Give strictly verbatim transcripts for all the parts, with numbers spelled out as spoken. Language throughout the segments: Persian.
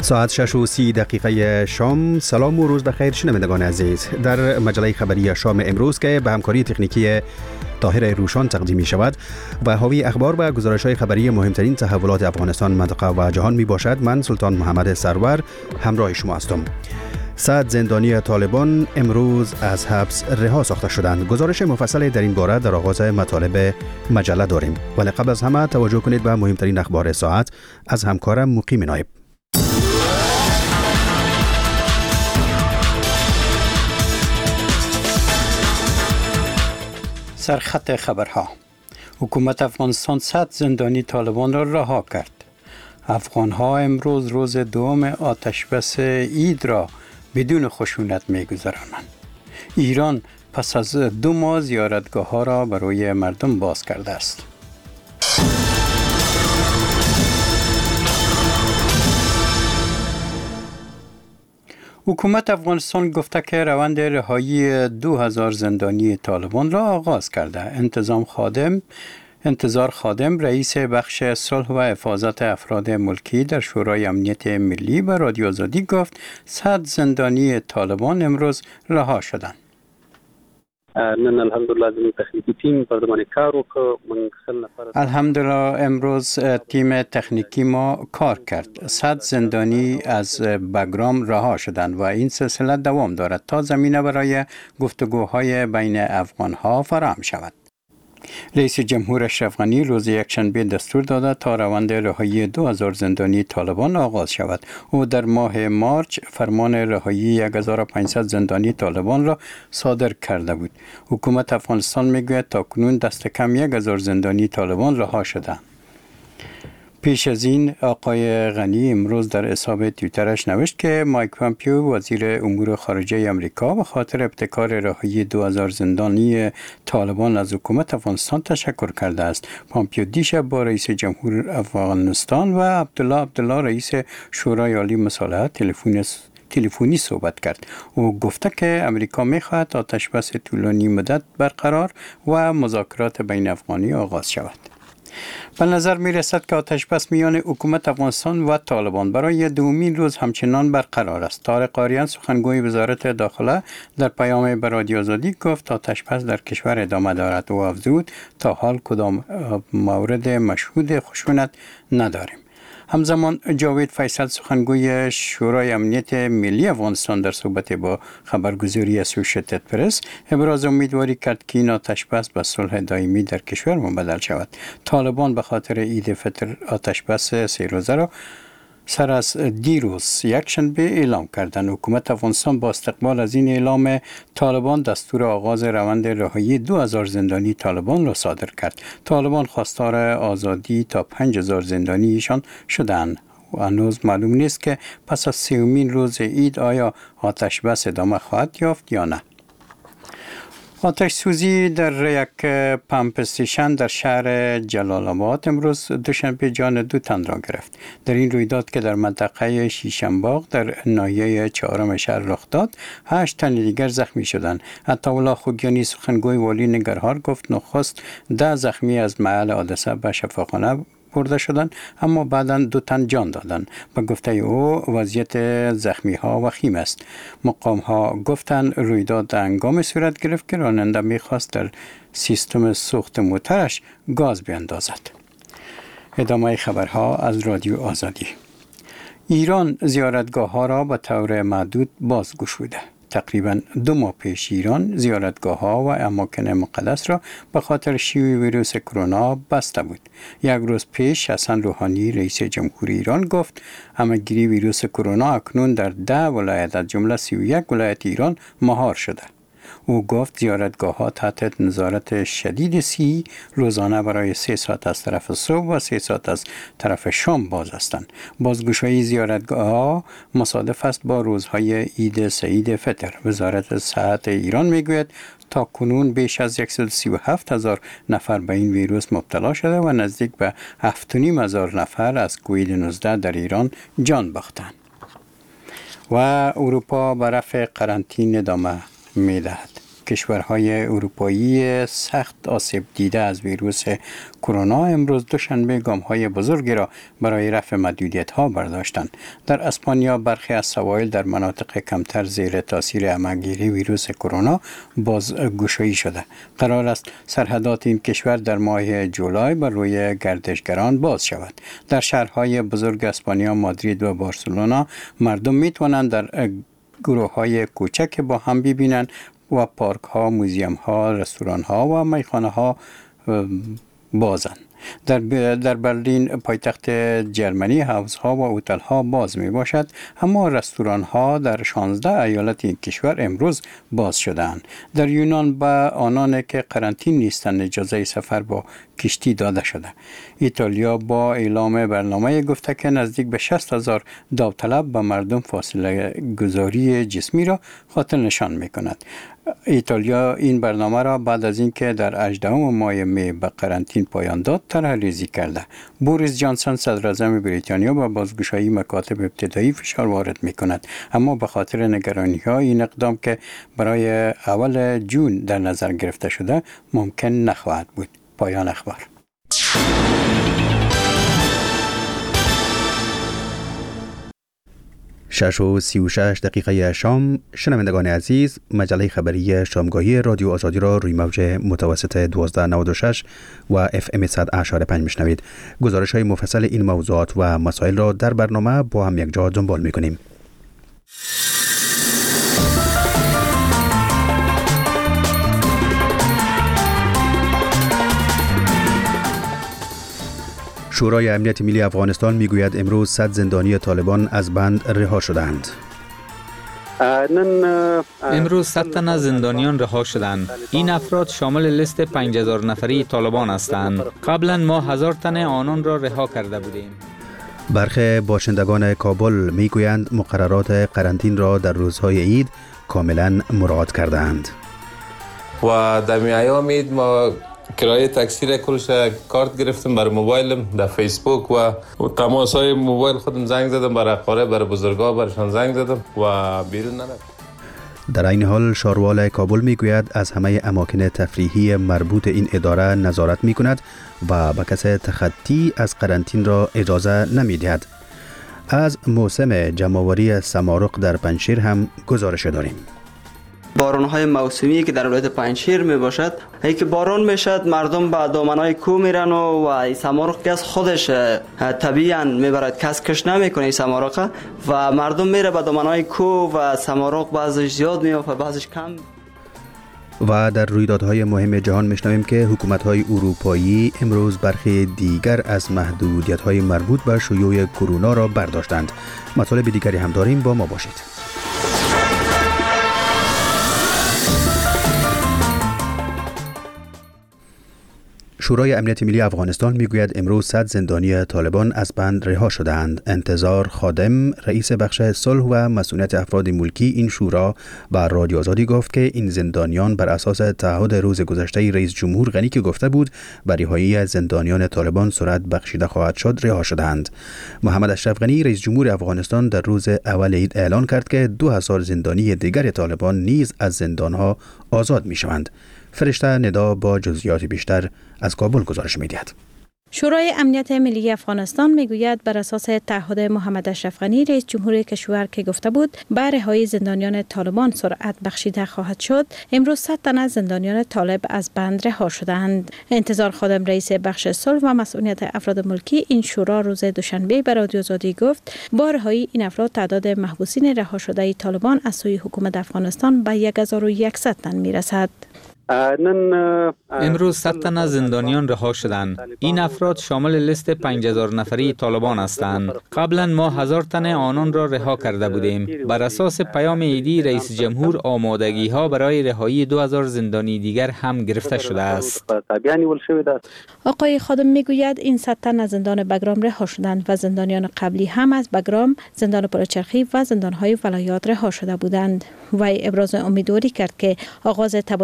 ساعت شش و سی دقیقه شام. سلام و روز بخیر شنوندگان عزیز. در مجله خبری شام امروز که به همکاری تکنیکی طاهر روشان تقدیم می شود و حاوی اخبار و گزارش های خبری مهمترین تحولات افغانستان، منطقه و جهان می باشد، من سلطان محمد سرور همراه شما هستم. صد زندانی طالبان امروز از حبس رها ساخته شدند. گزارش مفصل در این باره در آغاز مطالب مجله داریم، ولی قبل از همه توجه کنید به مهمترین اخبار ساعت از همکارم مقیم نایب. سرخط خبرها: حکومت افغانستان صد زندانی طالبان را رها کرد. افغانها امروز روز دوم آتش بس عید را بدون خشونت می‌گذرانند. ایران پس از دو ماه زیارتگاه ها را برای مردم باز کرده است. حکومت افغانستان گفته که روند رهایی دو هزار زندانی طالبان را آغاز کرده. انتظام خادم انتظار خادم رئیس بخش صلح و حفاظت افراد ملکی در شورای امنیت ملی به رادیو آزادی گفت صد زندانی طالبان امروز رها شدند. نن الحمدلله زموږ تخنیکی تیم پر دمانه کار وکړ. الحمدلله امروز تیم تکنیکی ما کار کرد. صد زندانی از بگرام رها شدند و این سلسله دوام دارد تا زمینه برای گفتگوهای بین افغانها فراهم شود. رئیس جمهور اشرف غنی روز یکشنبه دستور داده تا روند رهایی دو هزار زندانی طالبان آغاز شود. او در ماه مارچ فرمان رهایی یک هزار و پانصد زندانی طالبان را صادر کرده بود. حکومت افغانستان میگوید تاکنون دست کم یک هزار زندانی طالبان رها شده. پیش از این آقای غنی امروز در حساب توییترش نوشت که مایک پامپیو وزیر امور خارجه آمریکا به خاطر ابتکار رهایی دو هزار زندانی طالبان از حکومت افغانستان تشکر کرده است. پامپیو دیشب با رئیس جمهور افغانستان و عبدالله عبدالله رئیس شورای عالی مصالحت تلفن تلفنی صحبت کرد. او گفته که امریکا می‌خواهد آتش بس طولانی مدت برقرار و مذاکرات بین افغانی آغاز شود. به نظر می رسد که آتش بس میان حکومت افغانستان و طالبان برای دومین روز همچنان برقرار است. طارق آریان سخنگوی وزارت داخله در پیام به رادیو آزادی گفت آتش بس در کشور ادامه دارد و افزود تا حال کدام مورد مشهود خشونت نداریم. همزمان جاوید فیصل سخنگوی شورای امنیت ملی افغانستان در صحبت با خبرگزاری اسوشیتد پرس ابراز امیدواری کرد که این آتش بس به صلح دائمی در کشور مبدل شود. طالبان به خاطر عید فطر آتش بس سه روزه را سر از دیروز یکشنبه اعلام کردند. حکومت افغانستان با استقبال از این اعلام طالبان دستور آغاز روند رهایی دو هزار زندانی طالبان را صادر کرد. طالبان خواستار آزادی تا پنج هزار زندانی ایشان شدند و هنوز معلوم نیست که پس از سومین روز عید آیا آتش بس ادامه خواهد یافت یا نه. آتش سوزی در یک پمپ استیشن در شهر جلال آباد امروز دوشنبه جان دو تن را گرفت. در این رویداد که در منطقه شیشنباغ در ناحیه چهارم شهر رخ داد، هشت تن دیگر زخمی شدند. عطاالله خوگیانی سخنگوی والی ننگرهار گفت نخست ده زخمی از محل حادثه به شفاخانه برده شدند، اما بعداً دو تن جان دادند. به گفته او وضعیت زخمی ها وخیم است. مقام ها گفتند رویداد هنگام صورت گرفت که راننده میخواست در سیستم سوخت موترش گاز بیندازد. ادامه خبرها از رادیو آزادی. ایران زیارتگاه ها را به طور محدود بازگشوده. تقریباً دو ماه پیش ایران زیارتگاه ها و اماکن مقدس را به خاطر شیوع ویروس کرونا بسته بود. یک روز پیش حسن روحانی رئیس جمهوری ایران گفت همه‌گیری ویروس کرونا اکنون در ده ولایت از جمله سی و یک ولایت ایران مهار شده. او گفت زیارتگاه ها تحت نظارت شدید سی روزانه برای سه ساعت از طرف صبح و سه ساعت از طرف شام باز هستند. بازگشایی زیارتگاه ها مصادف است با روزهای عید سعید فطر. وزارت صحت ایران میگوید تا کنون بیش از صد و سی و هفت هزار نفر به این ویروس مبتلا شده و نزدیک به هفت و نیم هزار نفر از کووید نوزده در ایران جان باختند. و اروپا به رفع قرنطینه ادامه می‌دهد. کشورهای اروپایی سخت آسیب دیده از ویروس کرونا امروز دوشنبه گام‌های بزرگی را برای رفع محدودیت‌ها برداشتند. در اسپانیا برخی از سواحل در مناطق کمتر زیر تاثیر همه‌گیری ویروس کرونا بازگشایی شده. قرار است سرحدات این کشور در ماه جولای بر روی گردشگران باز شود. در شهرهای بزرگ اسپانیا، مادرید و بارسلونا مردم می‌توانند در گروه‌های کوچک با هم ببینند و پارک‌ها، موزیم‌ها، رستوران‌ها و میخانه‌ها بازند. در در برلین پایتخت جرمنی حوض‌ها و هتل‌ها باز میباشد، اما رستوران‌ها در شانزده ایالت این کشور امروز باز شدند. در یونان به آنان که قرنطین نیستند اجازه سفر با کشتی داده شده. ایتالیا با اعلام برنامه گفته که نزدیک به شصت هزار داوطلب به مردم فاصله گذاری جسمی را خاطر نشان می‌کند. ایتالیا این برنامه را بعد از اینکه در هجدهم ماه می به قرنطین پایان داد طرح‌ریزی کرده. بوریس جانسون صدراعظم بریتانیا با بازگشایی مکاتب ابتدایی فشار وارد می‌کند، اما به خاطر نگرانی‌ها این اقدام که برای اول جون در نظر گرفته شده ممکن نخواهد بود. پایان اخبار. شش و سی و شش دقیقه شام. شنوندگان عزیز، مجله خبری شامگاهی رادیو آزادی را روی موج متوسط دوازده نود و شش و اف ام صد و پنج میشنوید. گزارش های مفصل این موضوعات و مسائل را در برنامه با هم یک جا دنبال میکنیم. شورای امنیت ملی افغانستان میگوید امروز صد زندانی طالبان از بند رها شدند. امروز صد تن از زندانیان رها شدند. این افراد شامل لیست پنج هزار نفری طالبان هستند. قبلا ما هزار تن آنان را رها کرده بودیم. برخی باشندگان کابل میگویند مقررات قرنطین را در روزهای عید کاملا مراعات کردند. و در میایام عید ما کرایه تاکسی را کلش کارت گرفتم برای موبایلم، در فیسبوک و تماس های موبایل خودم زنگ زدم، برای اقارب، برای بزرگا برشان زنگ زدم و بیرون نرفتم. در این حال شاروال کابل میگوید از همه اماکن تفریحی مربوط این اداره نظارت میکند و به کسی تخطی از قرنطین را اجازه نمیدهد. از موسم جمع‌آوری سمارق در پنجشیر هم گزارش داریم. باران‌های موسمی که در ولایت پنجشیر می باشد، ای که باران میشد مردم به دامنهای کوه میرن و و سمارق که از خودش طبیعاً میبرد، کس کش نمیکنه این سمارق و مردم میره به دامنهای کوه و سمارق بعضش زیاد میافته بعضش کم. و در رویدادهای مهم جهان میشنویم که حکومت‌های اروپایی امروز برخی دیگر از محدودیت‌های مربوط به شیوع کرونا را برداشتند. مطالب دیگری هم داریم، با ما باشید. شورای امنیت ملی افغانستان میگوید امروز صد زندانی طالبان از بند رها شدند. انتظار خادم، رئیس بخش صلح و مسئولیت افراد ملکی این شورا به رادیو آزادی گفت که این زندانیان بر اساس تعهد روز گذشته رئیس جمهور غنی که گفته بود بر رهایی زندانیان طالبان صورت بخشیده خواهد شد رها شدند. محمد اشرف غنی رئیس جمهور افغانستان در روز اول عید اعلان کرد که دو هزار زندانی دیگر طالبان نیز از زندانها آزاد میشوند. فرشته ندا با جزئیات بیشتر از کابل گزارش می‌دهد. شورای امنیت ملی افغانستان میگوید بر اساس تعهد محمد اشرف غنی رئیس جمهور کشور که گفته بود به رهایی زندانیان طالبان سرعت بخشیده خواهد شد، امروز صد تن از زندانیان طالب از بند رها شدند. انتظار خادم رئیس بخش صلح و مسئولیت افراد ملکی این شورا روز دوشنبه به رادیو آزادی گفت با رهایی این افراد تعداد محبوسین رها شده طالبان از سوی حکومت افغانستان به هزار و صد تن میرسد. امروز صد تن از زندانیان رها شدند. این افراد شامل لیست پنج هزار نفری طالبان هستند. قبلا ما هزار تن آنان را رها کرده بودیم. بر اساس پیام عیدی رئیس جمهور آمادگی ها برای رهایی دو هزار زندانی دیگر هم گرفته شده است. آقای خادم میگوید این صد تن از زندان بگرام رها شدند و زندانیان قبلی هم از بگرام، زندان پلچرخی و زندانهای ولایات رها شده بودند. وی ابراز امیدواری کرد که آغاز تبادل و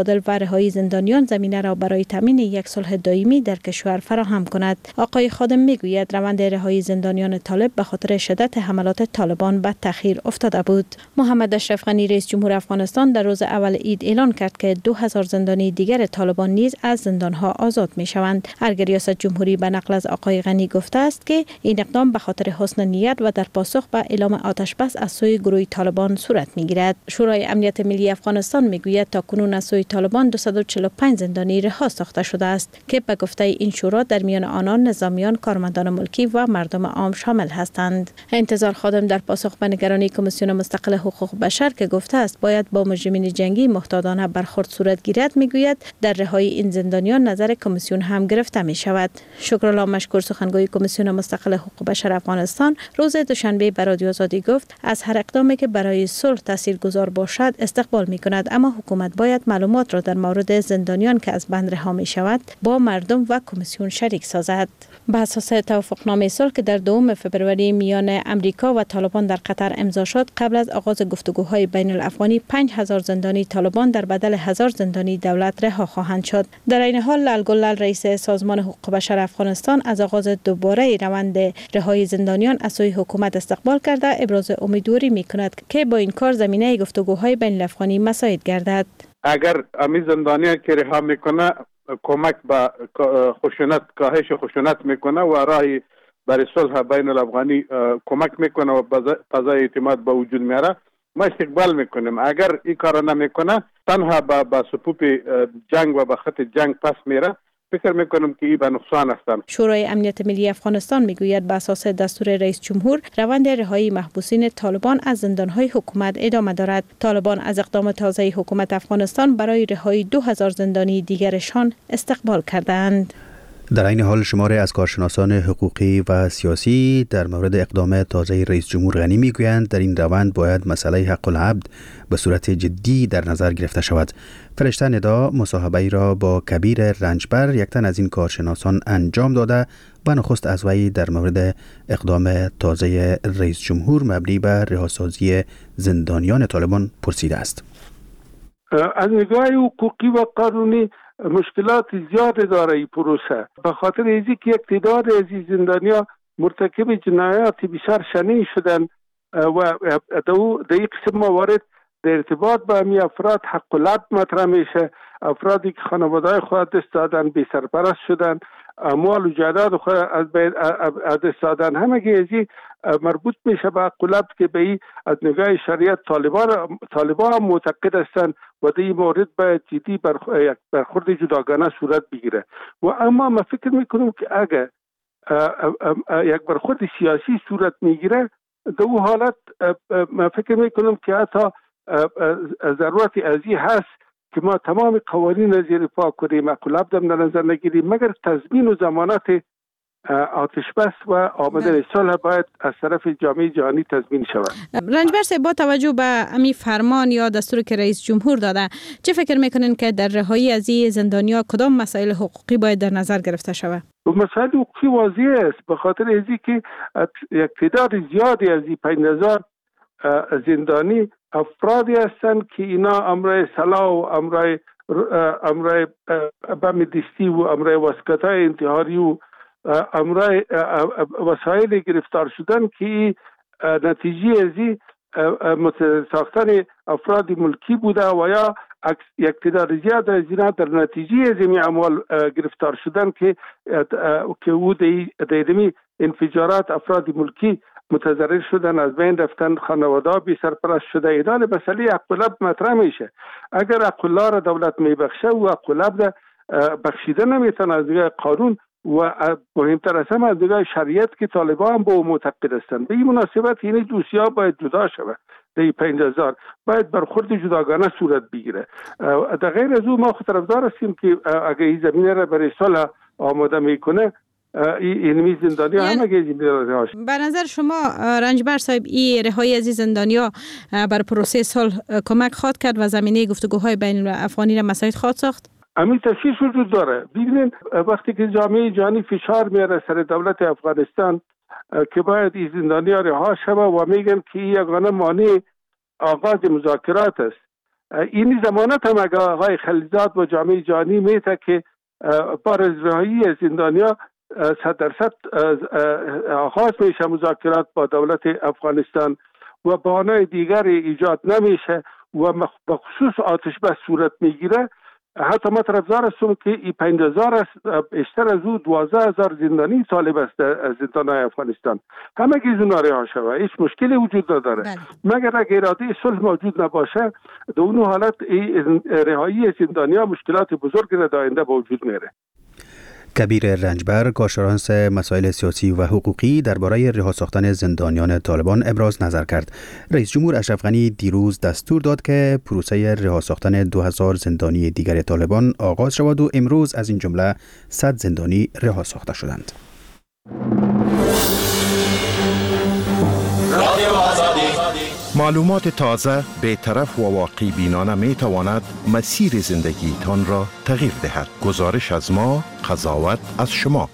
رهایی زندانیان زمینه را برای تامین یک صلح دائمی در کشور فراهم کند. آقای خادم میگوید روند رهایی زندانیان طالب به خاطر شدت حملات طالبان به تأخیر افتاده بود. محمد اشرف غنی رئیس جمهور افغانستان در روز اول عید اعلان کرد که دو هزار زندانی دیگر طالبان نیز از زندانها آزاد می شوند. ارگ ریاست جمهوری به نقل از آقای غنی گفته است که این اقدام به خاطر حسن نیت و در پاسخ به اعلام آتش بس از سوی گروه طالبان صورت می گیرد. شورای امنیت ملی افغانستان می گوید تا کنون از سوی طالبان دویست و چهل و پنج زندانی رها ساخته شده است که به گفته این شورا در میان آنان نظامیان، کارمندان ملکی و مردم عام شامل هستند. انتظار خادم در پاسخ به نگرانی کمیسیون مستقل حقوق بشر که گفته است باید با مجرمین جنگی محتاطانه برخورد صورت گیرد میگوید در رهایی این زندانیان نظر کمیسیون هم گرفته می شود. شکرالله مشکور سخنگوی کمیسیون مستقل حقوق بشر افغانستان روز دوشنبه به رادیو آزادی گفت از هر اقدامی که برای صلح تاثیرگذار باشد استقبال می کند، اما حکومت باید معلومات را در مورد زندانیان که از بند رها می شود با مردم و کمیسیون شریک سازد. به اساس توافقنامه صلح که در دوم فبروری میان امریکا و طالبان در قطر امضا شد، قبل از آغاز گفتگوهای بین الافغانی پنج هزار زندانی طالبان در بدل هزار زندانی دولت رها خواهند شد. در این حال لال گلال رئیس سازمان حقوق بشر افغانستان از آغاز دوباره روند رهایی زندانیان از سوی حکومت استقبال کرده ابراز امیدواری می‌کند که با این کار زمینه گفتگوهای بین الافغانی مساعد گردد. اگر امی زندانیان که رها میکنه کمک به خشونت، کاهش خشونت میکنه و راهی برای صلح بین الافغانی کمک میکنه و فضای اعتماد به وجود میاره، ما استقبال میکنیم. اگر این کار نمیکنه تنها با با صفوف جنگ و به خط جنگ پس میره، فکر میکنم که این به نقصان هستند. شورای امنیت ملی افغانستان میگوید به اساس دستور رئیس جمهور روند رهایی محبوسین طالبان از زندانهای حکومت ادامه دارد. طالبان از اقدام تازه حکومت افغانستان برای رهایی دو هزار زندانی دیگرشان استقبال کردند. در این حال شماری از کارشناسان حقوقی و سیاسی در مورد اقدام تازه رئیس جمهور غنی میگویند در این روند باید مسئله حق العبد به صورت جدی در نظر گرفته شود. فرشته ندا مصاحبه را با کبیر رنجبر، یک تن از این کارشناسان، انجام داده و نخست از وی در مورد اقدام تازه رئیس جمهور مبنی بر رهاسازی زندانیان طالبان پرسیده است. از نگاه حقوقی و قانونی مشکلات زیاد داره این پروسه، به خاطر اینکه یک تعداد از این زندانیان مرتکب جنایات بسیار شنیع شدن و در این قسم موارد در ارتباط با همی افراد حق العبد مطرح میشه. افرادی که خانواده خود دست دادن، بی سرپرست شدن، اموال و جایداد خود از دست دادن، همگی ازی مربوط میشه به حق العبد که به این از نگاه شریعت طالبان طالبان هم معتقد هستند و در این مورد باید جدی برخورد جداگانه صورت بگیره. و اما من فکر میکنم که اگر یک برخورد سیاسی صورت میگیره، در اون حالت من فکر میکنم که حتی ضرورت ازی هست که ما تمام قوانین از زیر پا کنیم، حق العبد هم در نظر نگیریم، مگر تضمین و ضمانت آتش بس و آمدن صلح باید از طرف جامعه جهانی تضمین شود. رنجبر صاحب، با توجه به امی فرمان یا دستور که رئیس جمهور داده، چه فکر میکنین که در رهایی از این زندانیا کدام مسائل حقوقی باید در نظر گرفته شود؟ مسائل حقوقی واضح است، به خاطر اینکه که یک تعداد زیادی از این پنج هزار زندانی افرادی هستند که اینا امرای سلاح و امرای امرای بم دستی و امرای واسکتای انتحاری و امرای وسایل گرفتار شدن که نتیجه ازی ساختن افراد ملکی بوده و یا یک تعداد زیاد از اینا در نتیجه از این اموال گرفتار شدن که که او در انفجارات افراد ملکی متضرر شدن، از بین رفتن، خانواده بی سرپرست شده. ایدان مسئله حق العبد مطرح میشه. اگر حق الله را دولت میبخشه و حق العبد بخشیده نمیتونه از دیگه قانون و مهمتر از همه از دیگه شریعت که طالبان هم به او معتقد هستند. به این مناسبت این دوسیه باید جدا شود. در پنج هزار باید برخورد جداگانه صورت بگیره. در غیر از او ما خود طرفدار هستیم که اگر این زمینه را برای صلح آماده میکنه، این زندانیا هم اگه زندانیا هست. به نظر شما رنجبر صاحب این رهایی از زندانیا بر پروسه صلح کمک خواهد کرد و زمینه گفتگوهای بین الافغانی را مساعد خواهد ساخت؟ همین تشخیص وجود داره. ببینید وقتی که جامعه جهانی فشار میاره سر دولت افغانستان که باید این زندانیا رها شود و میگن که این یگانه مانع آغاز مذاکرات است، این ضمانت هم اگر آقای خلیزاد و جامعه جهانی میته که بار از رهایی زندانیا صد درصد آغاز میشه مذاکرات با دولت افغانستان و بهانه دیگر ایجاد نمیشه و بخصوص آتش بس صورت میگیره. حتی ما طرفدار هستم که این پنج هزار است، بیشتر از او دوازده هزار زندانی طالب است از زندانهای افغانستان، همه گیز اونا رها شوه، هیچ مشکلی وجود نداره. بله. مگر اگر اراده صلح موجود نباشه در اون حالت رهایی زندانی ها مشکلات بزرگی را در آینده به وجود میاره. کبیر رنجبر، کارشناس مسائل سیاسی و حقوقی، درباره رها ساختن زندانیان طالبان ابراز نظر کرد. رئیس جمهور اشرف غنی دیروز دستور داد که پروسه رها ساختن دو هزار زندانی دیگر طالبان آغاز شود و امروز از این جمله صد زندانی رها ساخته شدند. معلومات تازه، بی‌طرف و واقعی بینانه می تواند مسیر زندگی تان را تغییر دهد. گزارش از ما، قضاوت از شما.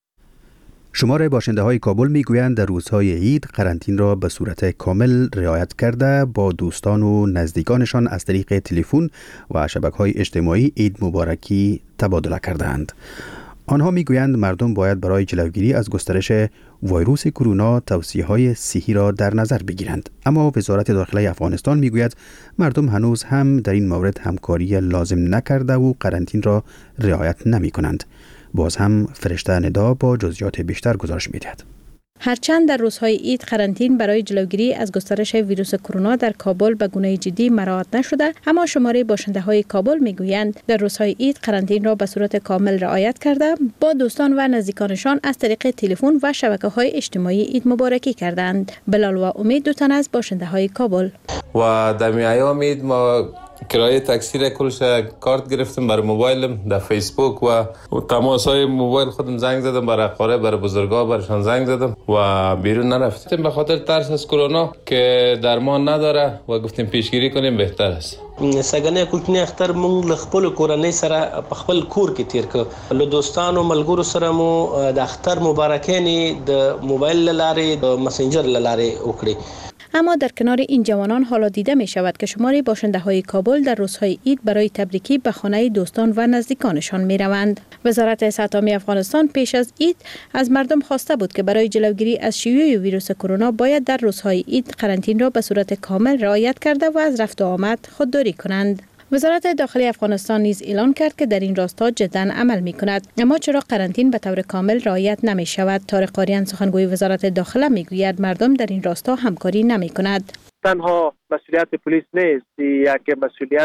شمار باشنده های کابل می گویند در روزهای عید قرنطین را به صورت کامل رعایت کرده با دوستان و نزدیکانشان از طریق تلفن و شبکه‌های اجتماعی عید مبارکی تبادله کردند. آنها میگویند مردم باید برای جلوگیری از گسترش ویروس کرونا توصیه‌های صحی را در نظر بگیرند، اما وزارت داخله افغانستان میگوید مردم هنوز هم در این مورد همکاری لازم نکرده و قرنطین را رعایت نمی‌کنند. باز هم فرشته ندا با جزئیات بیشتر گزارش می‌دهد. هرچند در روزهای عید قرنطین برای جلوگیری از گسترش ویروس کرونا در کابل به گونه جدی مراعات نشده، اما شماره باشنده های کابل میگویند در روزهای عید قرنطین را به صورت کامل رعایت کرده با دوستان و نزدیکانشان از طریق تلفن و شبکه‌های اجتماعی عید مبارکی کردند. بلال و امید دو تن از باشنده های کابل. و در ایام عید ما کرایه تاکسی را کلش کارت گرفتم برای موبایلم، در فیسبوک و تماس های موبایل خودم زنگ زدم، برای قاره برای بزرگا برشان زنگ زدم و بیرون نرفتیم به خاطر ترس از کرونا که درمان نداره و گفتیم پیشگیری کنیم بهتر است. سګنه کوچنی اختر مونږ له خپل کورنۍ سره په خپل کور کې تیر کړ. له دوستانو ملګرو سره مو د اختر مبارکانې د موبایل لاره د مسنجر لاره وکړي. اما در کنار این جوانان حالا دیده می شود که شمار باشنده های کابل در روزهای عید برای تبریکی به خانه دوستان و نزدیکانشان می روند. وزارت صحت عامه افغانستان پیش از عید از مردم خواسته بود که برای جلوگیری از شیوع ویروس کرونا باید در روزهای عید قرنطین را به صورت کامل رعایت کرده و از رفت و آمد خودداری کنند. وزارت داخلی افغانستان نیز اعلان کرد که در این راستا جداً عمل می کند، اما چرا قرنطین به طور کامل رعایت نمی شود؟ طارق قاریان سخنگوی وزارت داخله می گوید مردم در این راستا همکاری نمی کند. تنها مسئولیت پلیس نیست، یک مسئولیت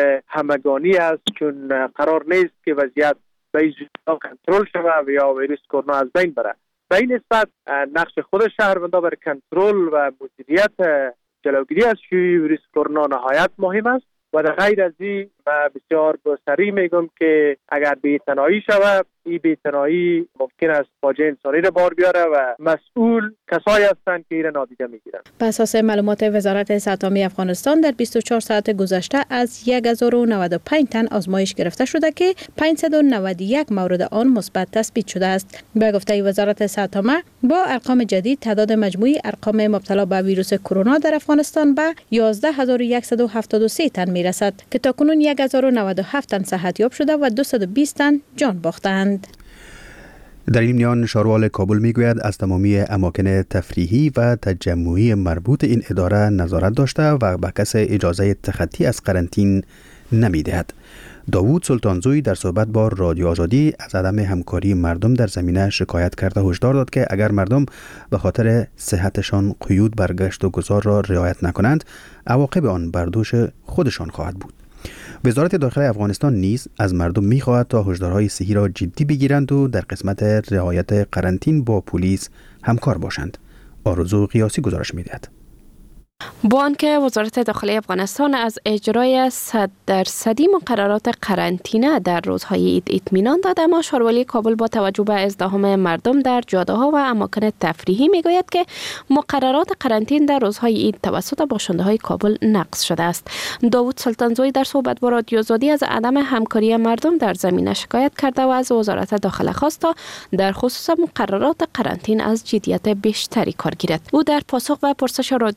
همگانی است، چون قرار نیست که وضعیت به این زودی کنترل شود و یا ویروس کرونا از بین بره. به این نسبت نقش خود شهروندان برای کنترل و مدیریت جلوگیری از شیوع ویروس کرونا نهایت مهم است. و در غیر از این بسیار بسری میگم که اگر بی‌اعتنایی شود، این بی‌اعتنایی ممکن است فاجعه انسانی را بار بیاره و مسئول کسایی هستند که این نادیده میگیرند. بر اساس معلومات وزارت صحت عامه افغانستان در بیست و چهار ساعت گذشته از هزار و نود و پنج تن آزمایش گرفته شده که پانصد و نود و یک مورد آن مثبت تثبیت شده است. به گفته وزارت صحت عامه با ارقام جدید تعداد مجموعی ارقام مبتلا به ویروس کرونا در افغانستان به یازده هزار و صد و هفتاد و سه تن میرسد که تاکنون هزار و نود و هفت تن صحت یاب شده و دویست و بیست تن جان باختند. در این میان شاروال کابل میگوید از تمامی اماکن تفریحی و تجمعی مربوط این اداره نظارت داشته و به کس اجازه تخطی از قرنطین نمیدهد. داوود سلطانزوی در صحبت با رادیو آزادی از عدم همکاری مردم در زمینه شکایت کرده هشدار داد که اگر مردم به خاطر صحتشان قیود بر گشت و گذار را رعایت نکنند، عواقب آن بر دوش خودشان خواهد بود. وزارت داخله افغانستان نیز از مردم می‌خواهد تا هشدارهای صحی را جدی بگیرند و در قسمت رعایت قرنطین با پلیس همکار باشند. آرزو قیاسی گزارش می‌دهد. با آنکه وزارت داخلی افغانستان از اجرای صد درصدی مقررات قرنطینه در روزهای عید اطمینان داد، اما شاروالی کابل با توجه به ازدحام مردم در جاده‌ها و اماکن تفریحی میگوید که مقررات قرنطین در روزهای عید توسط باشنده‌های کابل نقض شده است. داوود سلطانزوی در صحبت با رادیو آزادی از عدم همکاری مردم در زمینه شکایت کرده و از وزارت داخله خواست تا در خصوص مقررات قرنطین از جدیت بیشتری کار گیرد. او در پاسخ به پرسش رادیو آزادی در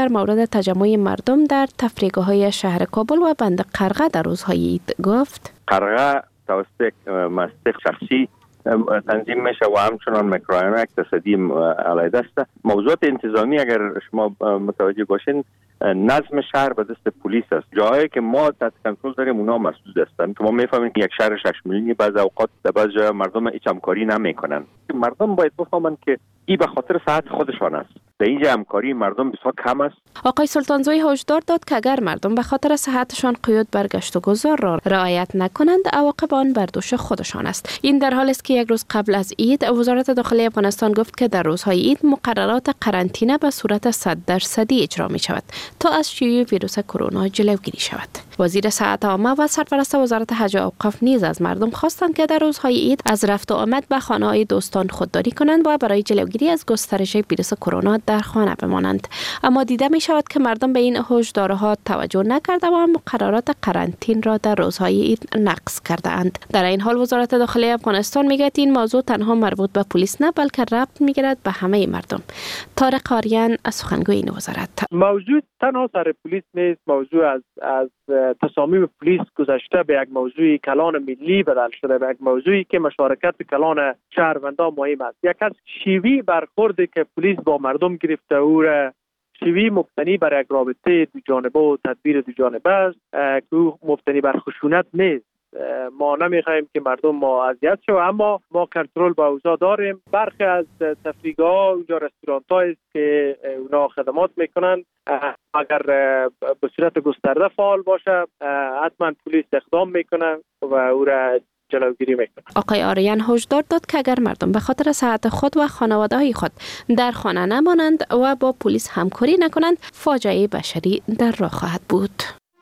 در مورد تجمع مردم در تفریحگاه‌های شهر کابل و بند قرغه در روزهای عید گفت. قرغه توسط مسجد شخصی تنظیم میشه و همچنان مکروایان اقتصادی علیه است. موضوعات انتظامی اگر شما متوجه باشین نظم شهر به دست پلیس است. جایی که ما تحت کنترل داریم اونا مسئول هستند که ما میفهمیم که یک شهر شش میلیونی بعض اوقات در بعض جای مردم هیچ همکاری نمیکنن. مردم باید بفهمند که این به خاطر صحت خودشان است. در اینجا همکاری مردم بسیار کم است. آقای سلطانزوی هشدار داد که اگر مردم به خاطر صحتشان قیود بر گشت و گذار را رعایت نکنند عواقب آن بر دوش خودشان است. این در حالی است که یک روز قبل از عید وزارت داخلی افغانستان گفت که در روزهای عید مقررات قرنطینه به صورت صد درصدی اجرا می شود تا از شیوع ویروس کرونا جلوگیری شود. وزیر صحت عامه و سرپرست وزارت حج و اوقاف نیز از مردم خواستند که در روزهای عید از رفت و آمد به خانه‌های دوستان خودداری کنند و برای جلوگیری از گسترش ویروس کرونا در خانه بمانند. اما دیده می شود که مردم به این هشدارها توجه نکرده و مقررات قرنطینه را در روزهای عید نقض کرده اند. در این حال وزارت داخلی افغانستان میگه این موضوع تنها مربوط به پلیس نه بلکه ربط میگیرد به همه مردم. طارق آریان از سخنگوی این وزارت: موضوع تنها سر پلیس نیست، موضوع از از تصامیم پلیس گذشته به یک موضوع کلان ملی بدل شده، به یک موضوعی که مشارکت کلان شهروندان مهم است. یک از شیوی برخوردی که پلیس با مردم گرفته او را شیوی مبتنی بر یک رابطه دو جانبه و تدبیر دو جانبه است که مبتنی بر خشونت نیست. ما نمیخوایم که مردم ما اذیت شوند، اما ما کنترل با اوضاع داریم. برخی از تفریحگاه‌ها اونجا رستوران‌ها است که اونا خدمات میکنن، اگر به صورت گسترده فعال باشه حتما پلیس اقدام میکنه و او را جلوگیری میکنه. آقای آریان هشدار داد که اگر مردم به خاطر صحت خود و خانواده‌های خود در خانه نمانند و با پلیس همکاری نکنند فاجعه بشری در راه خواهد بود.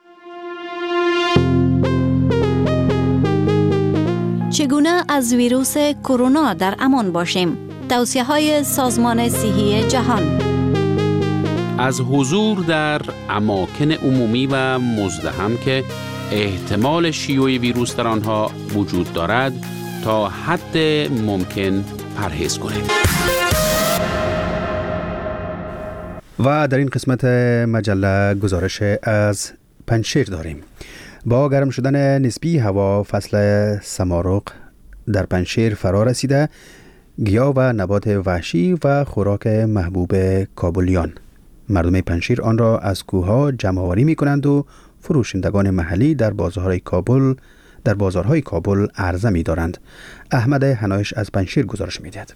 چگونه از ویروس کرونا در امان باشیم؟ توصیه‌های سازمان صحی جهان: از حضور در اماکن عمومی و مزدحم که احتمال شیوع ویروس در آنها وجود دارد تا حد ممکن پرهیز کنید. و در این قسمت مجله گزارش از پنجشیر داریم. با گرم شدن نسبی هوا فصل سمارق در پنجشیر فرا رسیده، گیاه و نبات وحشی و خوراک محبوب کابلیان. مردم پنجشیر آن را از کوه‌ها جمع‌آوری می‌کنند و فروشندگان محلی در بازارهای کابل در بازارهای کابل عرضه می‌دارند. احمد حنایش از پنجشیر گزارش می‌دهد.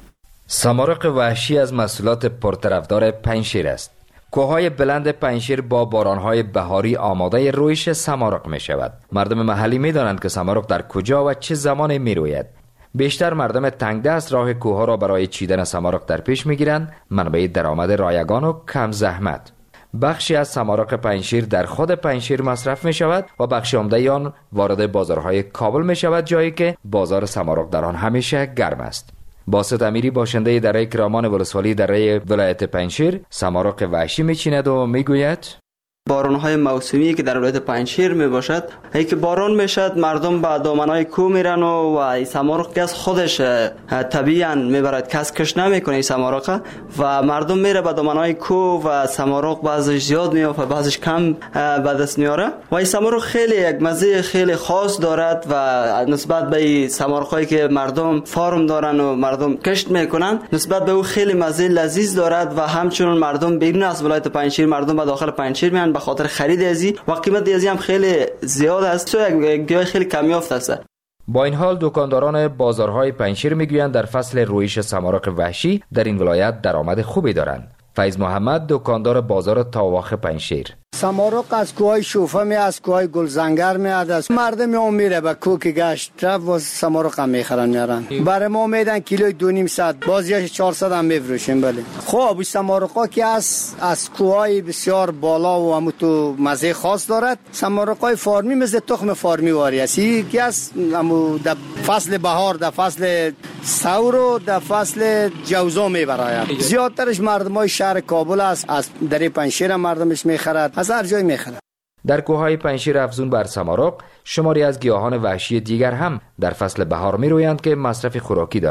سمارق وحشی از محصولات پرطرفدار پنجشیر است. کوههای بلند پنجشیر با بارانهای بهاری آماده رویش سمارق می شود. مردم محلی می دانند که سمارق در کجا و چه زمانی می روید. بیشتر مردم تنگدست راه کوه را برای چیدن سمارق در پیش می گیرند، منبع درآمد رایگان و کم زحمت. بخشی از سمارق پنجشیر در خود پنجشیر مصرف می شود و بخش عمده آن وارد بازارهای کابل می شود، جایی که بازار سمارق در آن همیشه گرم است. باسط امیری باشنده دره کرامان ولسوالی دره ولایت پنجشیر سمارق وحشی میچیند و میگوید: باران‌های موسمی که در ولایت پنجشیر می باشد، ای که باران میشد مردم به دامنهای کوه میرن و و سمارق که از خودش طبیعاً میبرد، کس کش نمیکنه سمارق و مردم میره به دامنهای کوه و سمارق بعضش زیاد میافته بعضش کم به دست میاره و این سمارق خیلی یک مزه خیلی خاص دارد و نسبت به سمارقایی که مردم فارم دارن و مردم کشت میکنن نسبت به او خیلی مزه لذیذ دارد و همچنین مردم بیرون از ولایت پنجشیر مردم به داخل پنجشیر میان به خاطر خرید ازی و قیمت ازی هم خیلی زیاد است، تو یک گیاه خیلی کمیافت است. با این حال دکانداران بازارهای پنجشیر میگویند در فصل رویش سمارق وحشی در این ولایت درآمد خوبی دارند. فیض محمد دکاندار بازار تاواخ پنجشیر: سمارق از کوهای شوفه می از کوهای گلزنگر میاد، از مردم می میره به کوه که گشت رفت و سمارق هم میخرن میارن. برای ما میدن کیلوی دو نیم صد، بازیاش چهارصد هم میفروشیم. بله خب سمارقا که از از کوهای بسیار بالا و همو تو مزه خاص دارد. سمارقای فارمی مثل تخم فارمی واری است، یکی از همو در فصل بهار در فصل ثور و در فصل جوزا میبراید. زیادترش مردمای شهر کابل است، از در پنجشیر مردمش میخرد، از هر جای میخرد. در کوههای پنجشیر افزون بر سمارق شماری از گیاهان وحشی دیگر هم در فصل بهار میرویند که مصرف خوراکی دارند.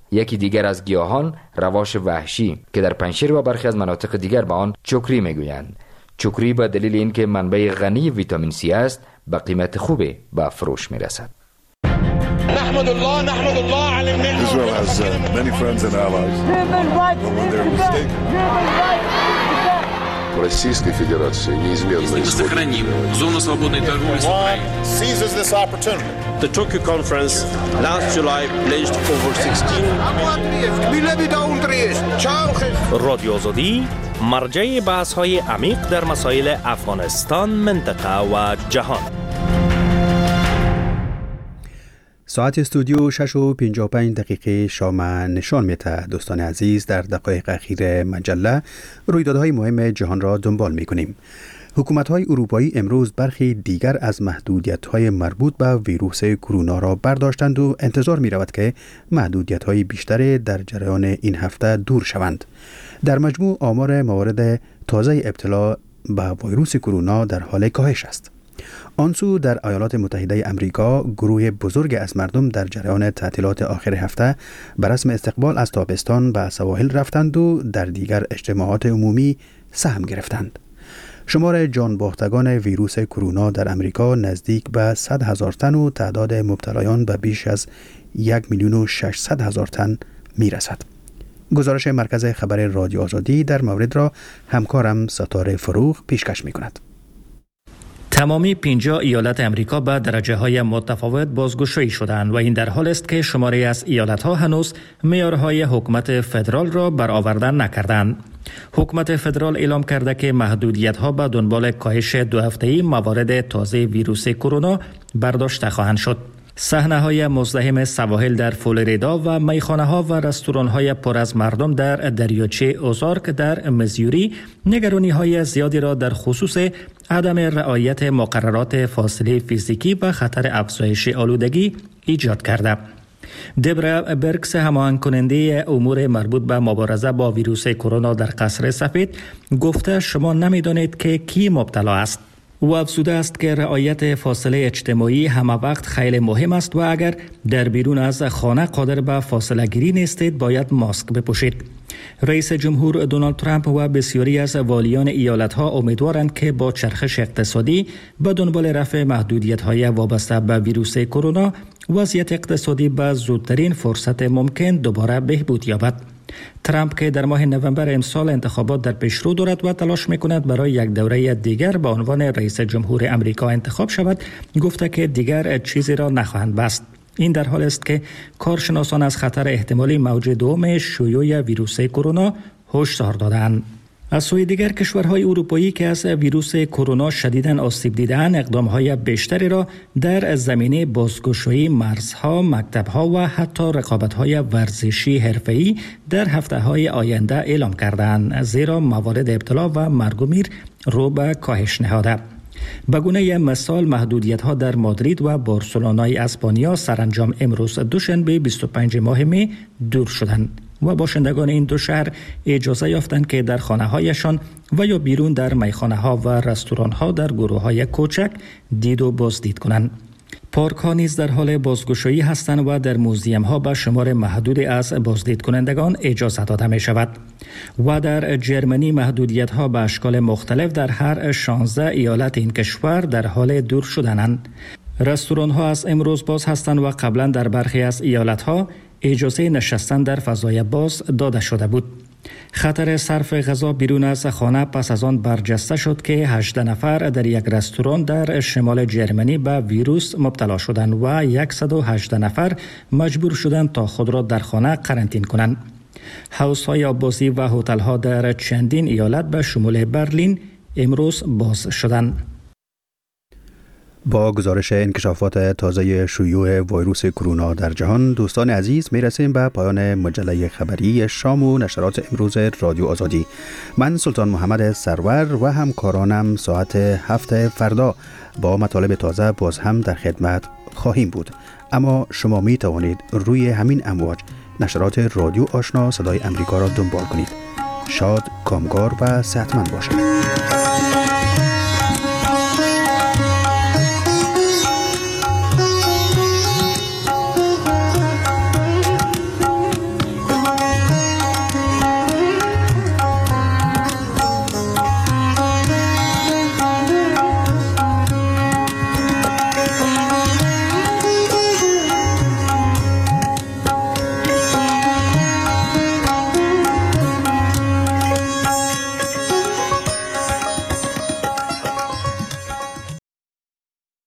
یکی دیگر از گیاهان رواش وحشی که در پنجشیر و برخی از مناطق دیگر به آن چکری میگویند. چکری به دلیل اینکه منبع غنی ویتامین سی است به قیمت خوبی به فروش میرسد. نحمد الله نحمد الله على النعمة. Israel has uh, many friends and allies. But when they're mistaken. Российской Федерации неизменно сохраним зону свободной торговли с Украиной. Seizes this opportunity. The Tokyo conference last July pledged over sixteen. رادیو آزادی مرجع بحث‌های عمیق در مسائل افغانستان، منطقه و جهان. ساعت استودیو شش و پنجاه و پنج دقیقه شام نشان می‌دهد. دوستان عزیز، در دقایق اخیر مجله رویدادهای مهم جهان را دنبال می‌کنیم. حکومت‌های اروپایی امروز برخی دیگر از محدودیت‌های مربوط به ویروس کرونا را برداشتند و انتظار می‌رود که محدودیت‌های بیشتری در جریان این هفته دور شوند. در مجموع آمار موارد تازه ابتلا به ویروس کرونا در حال کاهش است. آنسو در ایالات متحده امریکا گروه بزرگ از مردم در جریان تعطیلات آخر هفته به رسم استقبال از تابستان به سواحل رفتند و در دیگر اجتماعات عمومی سهم گرفتند. شمار جان باختگان ویروس کرونا در امریکا نزدیک به صد هزار تن و تعداد مبتلایان به بیش از یک میلیون و ششصد هزار تن می رسد. گزارش مرکز خبر رادیو آزادی در مورد را همکارم ستاره فروغ پیشکش می کند. تمامی پنجاه ایالت امریکا به درجه‌های متفاوت بازگشایی شدند و این در حال است که شماری از ایالت‌ها هنوز معیارهای حکومت فدرال را برآورده نکردند. حکومت فدرال اعلام کرده که محدودیت‌ها به دنبال کاهش دو هفته‌ای موارد تازه ویروس کرونا برداشته خواهند شد. صحنه‌های مزدحم سواحل در فلوریدا و میخانه‌ها و رستوران‌های پر از مردم در دریاچه اوزارک در میزوری نگرانی‌های زیادی را در خصوص عدم رعایت مقررات فاصله فیزیکی و خطر افزایش آلودگی ایجاد کرده. دبرا برکس هماهنگ کننده امور مربوط به مبارزه با ویروس کرونا در قصر سفید گفته شما نمی‌دانید که کی مبتلا است. او افزوده است که رعایت فاصله اجتماعی همه وقت خیلی مهم است و اگر در بیرون از خانه قادر به فاصله گیری نیستید باید ماسک بپوشید. رئیس جمهور دونالد ترامپ و بسیاری از والیان ایالت‌ها امیدوارند که با چرخش اقتصادی به دنبال رفع محدودیت‌های وابسته به ویروس کرونا وضعیت اقتصادی به زودترین فرصت ممکن دوباره بهبود یابد. ترامپ که در ماه نوامبر امسال انتخابات در پیشرو دارد و تلاش می‌کند برای یک دوره دیگر به عنوان رئیس جمهور امریکا انتخاب شود، گفته که دیگر چیزی را نخواهند بست. این در حال است که کارشناسان از خطر احتمالی موج دوم شیوع ویروس کرونا هشدار دادند. از سوی دیگر کشورهای اروپایی که از ویروس کرونا شدیداً آسیب دیده‌اند اقدام‌های بیشتری را در زمینه بازگشایی مرزها، مکتب‌ها و حتی رقابت‌های ورزشی حرفه‌ای در هفته‌های آینده اعلام کردند، زیرا موارد ابتلا و مرگ و میر رو به کاهش نهاده. به گونه مثال محدودیت‌ها در مادرید و بارسلونای اسپانیا سرانجام امروز دوشنبه بیست و پنجم ماه می دور شدند و باشندگان این دو شهر اجازه یافتند که در خانه‌هایشان و یا بیرون در میخانه‌ها و رستوران‌ها در گروه‌های کوچک دید و بازدید کنند. پارک‌ها نیز در حال بازگشایی هستند و در موزیم‌ها به شمار محدودی از بازدید کنندگان اجازه داده می‌شود. و در جرمنی محدودیت‌ها به اشکال مختلف در هر شانزده ایالت این کشور در حال دور شدنند. رستوران‌ها از امروز باز هستند و قبلا در برخی از ایالت‌ها اجازه نشستن در فضای باز داده شده بود. خطر صرف غذا بیرون از خانه پس از آن برجسته شد که هجده نفر در یک رستوران در شمال جرمنی به ویروس مبتلا شدند و صد و هجده نفر مجبور شدند تا خود را در خانه قرنطینه کنند. حوض‌های آببازی و هتل‌ها در چندین ایالت به شمول برلین امروز باز شدند. با گزارش انکشافات تازه شیوع ویروس کرونا در جهان، دوستان عزیز میرسیم به پایان مجله خبری شام و نشرات امروز رادیو آزادی. من سلطان محمد سرور و همکارانم ساعت هفت فردا با مطالب تازه باز هم در خدمت خواهیم بود. اما شما می توانید روی همین امواج نشرات رادیو آشنا صدای امریکا را دنبال کنید. شاد، کامگار و صحتمند باشید.